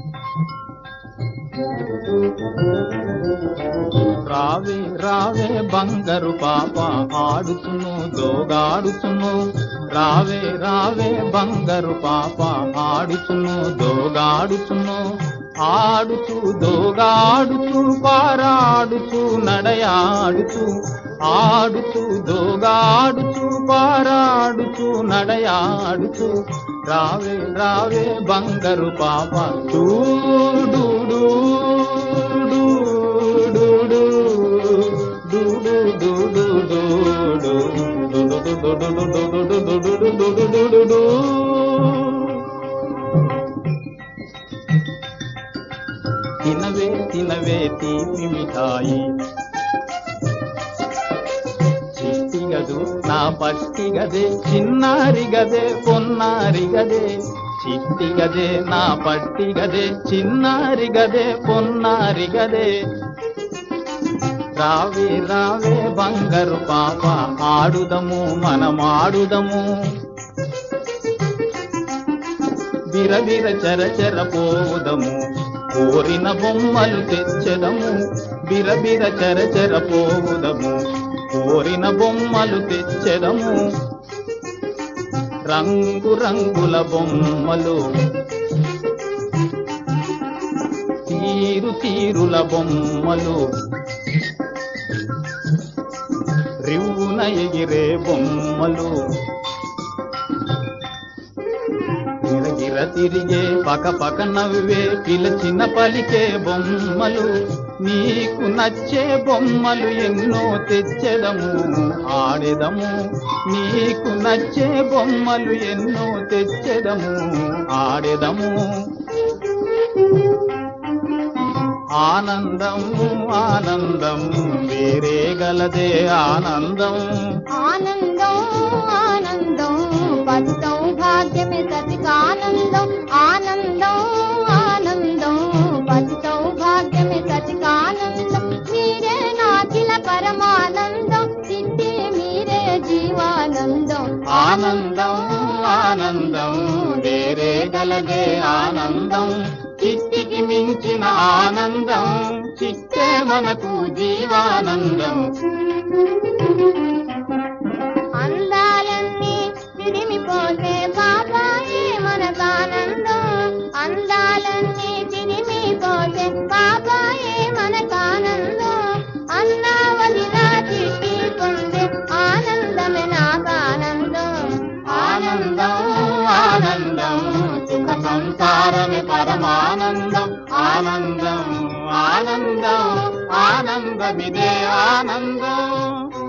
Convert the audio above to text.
రావే రావే బంగారు పాప ఆడుతును దోగాడుతును, రావే రావే బంగారు పాప ఆడుతును దోగాడుతును, ఆడుతూ దోగాడుతూ పారాడుతూ నడయాడుతూ, ఆడుతూ దోగాడుతూ పారాడుతూ నడయాడుతూ, రావే రావే బంగారు పాప చూడు తినవే తినవే తీపి మిఠాయి, చిట్టిగదు నా పట్టిగదే చిన్నారిగదే పొన్నారిగదే, చిట్టిగదే నా పట్టిగదే చిన్నారిగదే పొన్నారిగదే, రావే రావే బంగారు పాప ఆడుదము మనమాడుదము, బిరబిర చరచర పోవుదము కోరిన బొమ్మలు తెచ్చెదము, బిరబిర చరచర పోవుదము కోరిన బొమ్మలు తెచ్చెదము, రంగు రంగుల బొమ్మలు తీరు తీరుల బొమ్మలు, రివ్వున ఎగిరే బొమ్మలు, గిరగిర తిరిగే పక పక నవ్వే పిలచిన పలికే బొమ్మలు, నీకు నచ్చే బొమ్మలు ఎన్నో తెచ్చెదము ఆడెదము, నీకు నచ్చే బొమ్మలు ఎన్నో తెచ్చెదము ఆడెదము, ఆనందం ఆనందం వేరే గలదే ఆనందం, ఆనందం ఆనందం పతి సౌభాగ్యమే సతికానందం, ఆనందం ఆనందం పతి సౌభాగ్యమే సతికానందం, మీరే నాకిల పరమానందం, చిట్టి మీరే జీవానందం, ఆనందం ఆనందం వేరే గలదే ఆనందం, చిట్టికి మించిన ఆనందం చిట్టే మనకు జీవానందం, అందాలన్నీ తిరిమిపోతే బాబాయే మనకానందం, అందాలన్నీ తిరిమిపోతే బాబాయే మనకానందం, అన్నా వదిలా చిట్టి పొందే ఆనందమే నాకానందం, ఆనందం ఆనందం సుఖ సంసారమే పరమానందం, ఆనందం ఆనందం ఆనందమిదే ఆనందం.